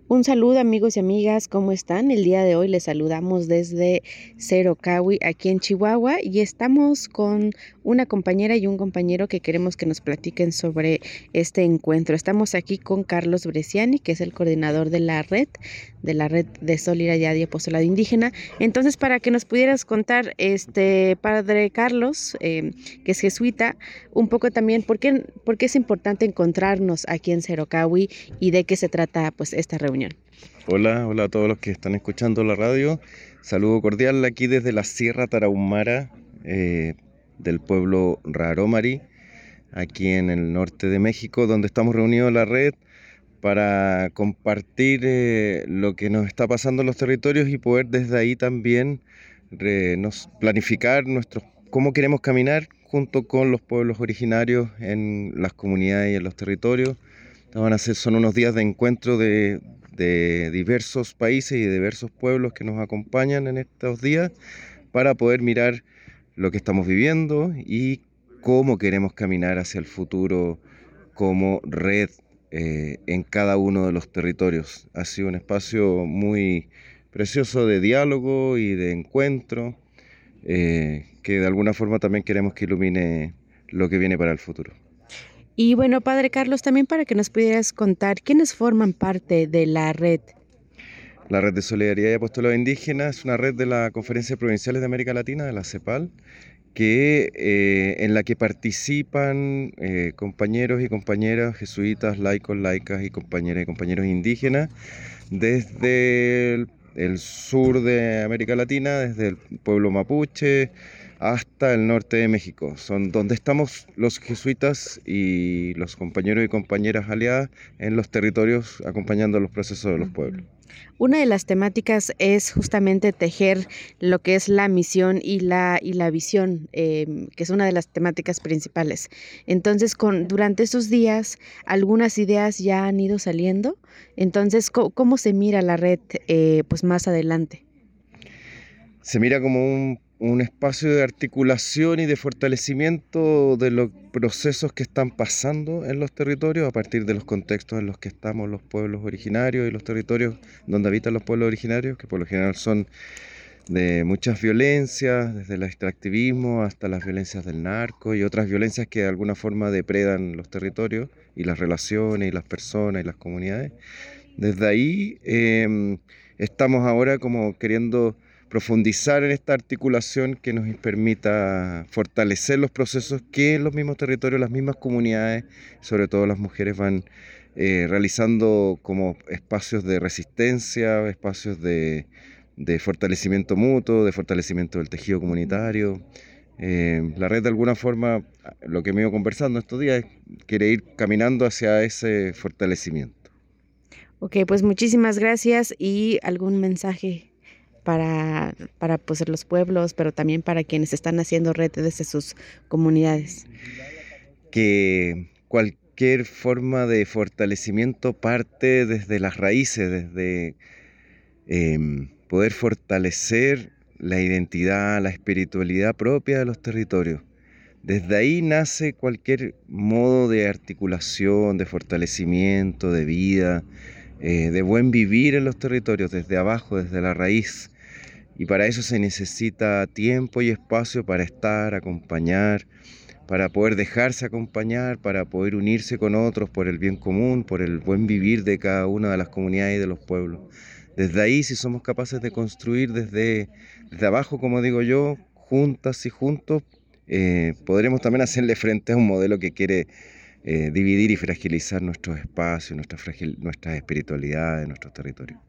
Un saludo amigos y amigas, ¿cómo están? El día de hoy les saludamos desde Cerocahui, aquí en Chihuahua, y estamos con una compañera y un compañero que queremos que nos platiquen sobre este encuentro. Estamos aquí con Carlos Bresciani, que es el coordinador de la red de Solidaridad y Apostolado Indígena. Entonces, para que nos pudieras contar, padre Carlos, que es jesuita, un poco también por qué es importante encontrarnos aquí en Cerocahui y de qué se trata pues esta reunión. Hola a todos los que están escuchando la radio. Saludo cordial aquí desde la Sierra Tarahumara, del pueblo Rarómari, aquí en el norte de México, donde estamos reunidos en la red para compartir lo que nos está pasando en los territorios y poder desde ahí también planificar cómo queremos caminar junto con los pueblos originarios en las comunidades y en los territorios. Son unos días de encuentro de diversos países y de diversos pueblos que nos acompañan en estos días para poder mirar lo que estamos viviendo y cómo queremos caminar hacia el futuro como red en cada uno de los territorios. Ha sido un espacio muy precioso de diálogo y de encuentro, que de alguna forma también queremos que ilumine lo que viene para el futuro. Y bueno, padre Carlos, también para que nos pudieras contar quiénes forman parte de la red. La Red de Solidaridad y Apostolado Indígena es una red de las Conferencias Provinciales de América Latina, de la CEPAL, en la que participan compañeros y compañeras jesuitas, laicos, laicas y compañeras y compañeros indígenas desde el sur de América Latina, desde el pueblo mapuche hasta el norte de México. Son donde estamos los jesuitas y los compañeros y compañeras aliadas en los territorios acompañando los procesos de los pueblos. Una de las temáticas es justamente tejer lo que es la misión y la visión, que es una de las temáticas principales. Entonces, durante estos días, algunas ideas ya han ido saliendo. Entonces, ¿cómo se mira la red pues más adelante? Se mira como un espacio de articulación y de fortalecimiento de los procesos que están pasando en los territorios a partir de los contextos en los que estamos los pueblos originarios y los territorios donde habitan los pueblos originarios, que por lo general son de muchas violencias, desde el extractivismo hasta las violencias del narco y otras violencias que de alguna forma depredan los territorios y las relaciones y las personas y las comunidades. Desde ahí estamos ahora como queriendo profundizar en esta articulación que nos permita fortalecer los procesos que en los mismos territorios, las mismas comunidades, sobre todo las mujeres, van realizando como espacios de resistencia, espacios de fortalecimiento mutuo, de fortalecimiento del tejido comunitario. La red de alguna forma, lo que me he ido conversando estos días, quiere ir caminando hacia ese fortalecimiento. Ok, pues muchísimas gracias y algún mensaje para pues, los pueblos, pero también para quienes están haciendo red desde sus comunidades. Que cualquier forma de fortalecimiento parte desde las raíces, desde poder fortalecer la identidad, la espiritualidad propia de los territorios. Desde ahí nace cualquier modo de articulación, de fortalecimiento, de vida, de buen vivir en los territorios, desde abajo, desde la raíz. Y para eso se necesita tiempo y espacio para estar, acompañar, para poder dejarse acompañar, para poder unirse con otros por el bien común, por el buen vivir de cada una de las comunidades y de los pueblos. Desde ahí, si somos capaces de construir desde abajo, como digo yo, juntas y juntos, podremos también hacerle frente a un modelo que quiere dividir y fragilizar nuestros espacios, nuestras espiritualidades, nuestros territorios.